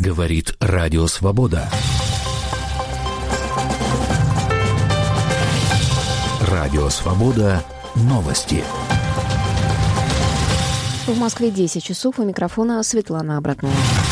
Говорит Радио Свобода. Радио Свобода. Новости. В Москве 10 часов. У микрофона Светлана Обратная.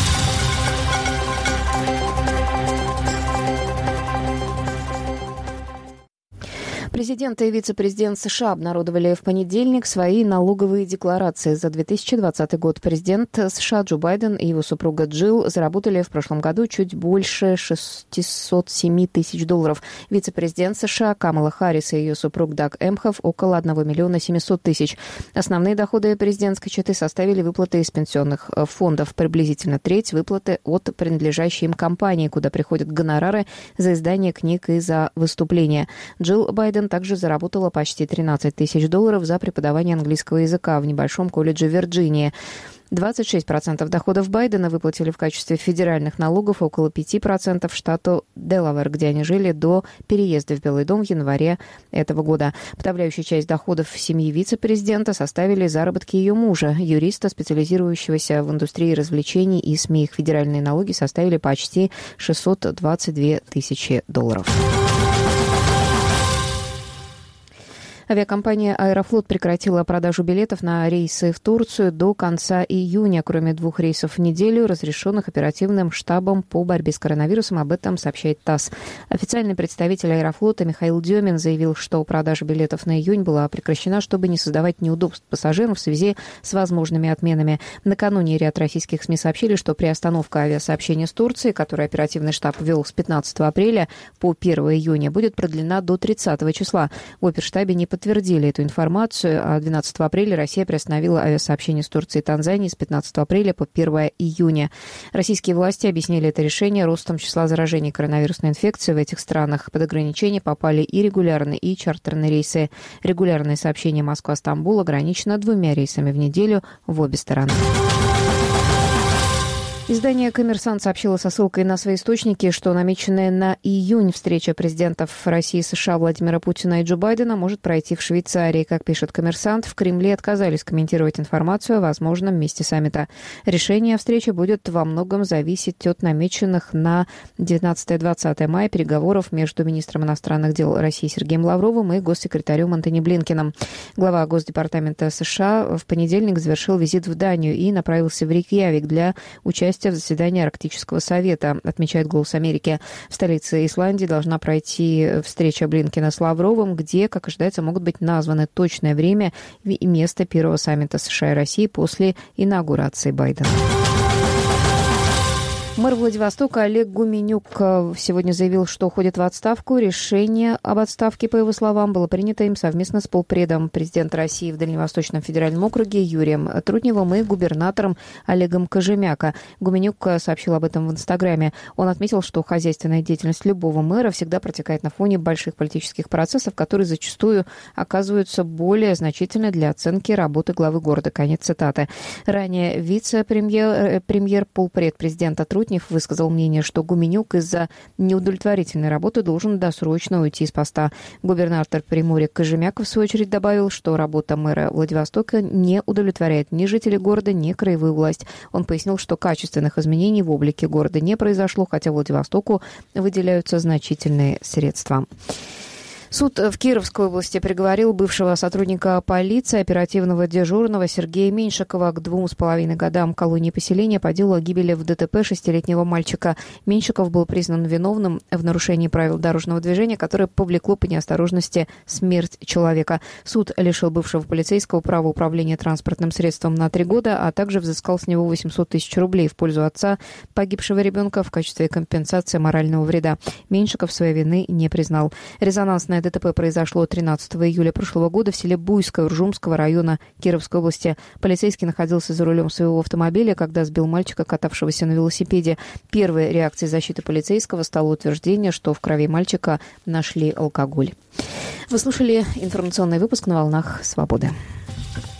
Президент и вице-президент США обнародовали в понедельник свои налоговые декларации за 2020 год. Президент США Джо Байден и его супруга Джилл заработали в прошлом году чуть больше $607 тысяч. Вице-президент США Камала Харрис и ее супруг Даг Эмхов около $1 700 000. Основные доходы президентской четы составили выплаты из пенсионных фондов. Приблизительно треть выплаты от принадлежащей им компании, куда приходят гонорары за издание книг и за выступления. Джилл Байден также заработала почти $13 тысяч за преподавание английского языка в небольшом колледже в Вирджинии. 26% доходов Байдена выплатили в качестве федеральных налогов, около 5% штату Делавэр, где они жили до переезда в Белый дом в январе этого года. Подавляющая часть доходов семьи вице-президента составили заработки ее мужа, юриста, специализирующегося в индустрии развлечений и СМИ. Их федеральные налоги составили почти $622 тысячи. Авиакомпания «Аэрофлот» прекратила продажу билетов на рейсы в Турцию до конца июня, кроме 2 рейсов в неделю, разрешенных оперативным штабом по борьбе с коронавирусом. Об этом сообщает ТАСС. Официальный представитель «Аэрофлота» Михаил Демин заявил, что продажа билетов на июнь была прекращена, чтобы не создавать неудобств пассажирам в связи с возможными отменами. Накануне ряд российских СМИ сообщили, что приостановка авиасообщения с Турцией, которую оперативный штаб ввел с 15 апреля по 1 июня, будет продлена до 30 числа. В оперштабе не подтвердили эту информацию, а 12 апреля Россия приостановила авиасообщение с Турцией и Танзанией с 15 апреля по 1 июня. Российские власти объяснили это решение ростом числа заражений коронавирусной инфекцией в этих странах. Под ограничения попали и регулярные, и чартерные рейсы. Регулярные сообщения Москва-Стамбул ограничено 2 рейсами в неделю в обе стороны. Издание «Коммерсант» сообщило со ссылкой на свои источники, что намеченная на июнь встреча президентов России и США Владимира Путина и Джо Байдена может пройти в Швейцарии. Как пишет «Коммерсант», в Кремле отказались комментировать информацию о возможном месте саммита. Решение о встрече будет во многом зависеть от намеченных на 19-20 мая переговоров между министром иностранных дел России Сергеем Лавровым и госсекретарем Антони Блинкеном. Глава Госдепартамента США в понедельник завершил визит в Данию и направился в Рейкьявик для участия в заседании Арктического совета, отмечает «Голос Америки». В столице Исландии должна пройти встреча Блинкена с Лавровым, где, как ожидается, могут быть названы точное время и место первого саммита США и России после инаугурации Байдена. Мэр Владивостока Олег Гуменюк сегодня заявил, что уходит в отставку. Решение об отставке, по его словам, было принято им совместно с полпредом президента России в Дальневосточном федеральном округе Юрием Трутневым и губернатором Олегом Кожемяка. Гуменюк сообщил об этом в Инстаграме. Он отметил, что хозяйственная деятельность любого мэра всегда протекает на фоне больших политических процессов, которые зачастую оказываются более значительны для оценки работы главы города. Конец цитаты. Ранее вице-премьер, полпред президента Трутнев высказал мнение, что Гуменюк из-за неудовлетворительной работы должен досрочно уйти из поста. Губернатор Приморья Кожемяк, в свою очередь, добавил, что работа мэра Владивостока не удовлетворяет ни жителей города, ни краевую власть. Он пояснил, что качественных изменений в облике города не произошло, хотя Владивостоку выделяются значительные средства. Суд в Кировской области приговорил бывшего сотрудника полиции, оперативного дежурного Сергея Меньшикова к 2,5 годам колонии поселения по делу о гибели в ДТП 6-летнего мальчика. Меньшиков был признан виновным в нарушении правил дорожного движения, которое повлекло по неосторожности смерть человека. Суд лишил бывшего полицейского права управления транспортным средством на 3 года, а также взыскал с него 800 тысяч рублей в пользу отца погибшего ребенка в качестве компенсации морального вреда. Меньшиков своей вины не признал. Резонансное ДТП произошло 13 июля прошлого года в селе Буйское Уржумского района Кировской области. Полицейский находился за рулем своего автомобиля, когда сбил мальчика, катавшегося на велосипеде. Первой реакцией защиты полицейского стало утверждение, что в крови мальчика нашли алкоголь. Вы слушали информационный выпуск на волнах «Свободы».